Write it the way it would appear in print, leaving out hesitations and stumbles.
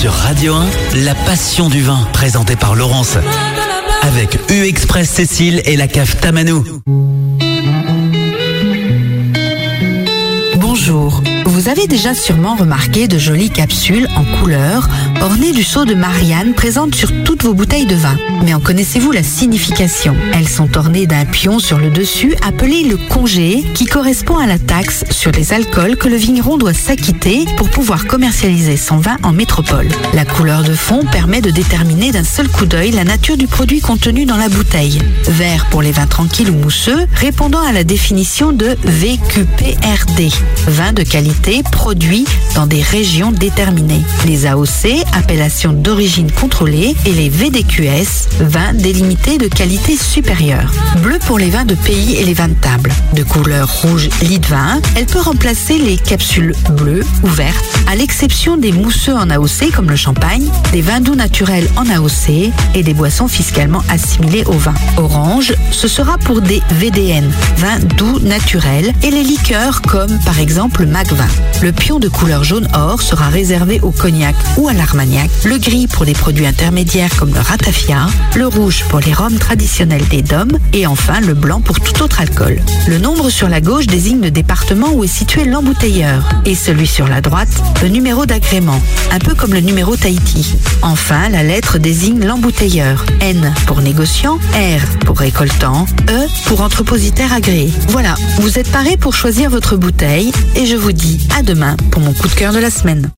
Sur Radio 1, la passion du vin, présentée par Laurence. Avec U-Express Cécile et la cave Tamanou. Bonjour, vous avez déjà sûrement remarqué de jolies capsules en couleur ornées du sceau de Marianne présentes sur toutes vos bouteilles de vin. Mais en connaissez-vous la signification? Elles sont ornées d'un pion sur le dessus appelé le congé qui correspond à la taxe sur les alcools que le vigneron doit s'acquitter pour pouvoir commercialiser son vin en métropole. La couleur de fond permet de déterminer d'un seul coup d'œil la nature du produit contenu dans la bouteille. Vert pour les vins tranquilles ou mousseux, répondant à la définition de VQPRD. Vin de qualité produit dans des régions déterminées. Les AOC, appellations d'origine contrôlée, et les VDQS, vins délimités de qualité supérieure. Bleu pour les vins de pays et les vins de table. De couleur rouge lit de vin, elle peut remplacer les capsules bleues ou vertes, à l'exception des mousseux en AOC comme le champagne, des vins doux naturels en AOC et des boissons fiscalement assimilées au vin. Orange, ce sera pour des VDN, vins doux naturels, et les liqueurs comme par exemple Mac 20. Le pion de couleur jaune or sera réservé au cognac ou à l'armagnac, le gris pour les produits intermédiaires comme le ratafia, le rouge pour les rhums traditionnels des DOM et enfin le blanc pour tout autre alcool. Le nombre sur la gauche désigne le département où est situé l'embouteilleur et celui sur la droite, le numéro d'agrément, un peu comme le numéro Tahiti. Enfin, la lettre désigne l'embouteilleur. N pour négociant, R pour récoltant, E pour entrepositaire agréé. Voilà, vous êtes parés pour choisir votre bouteille et je vous dis à demain pour mon coup de cœur de la semaine.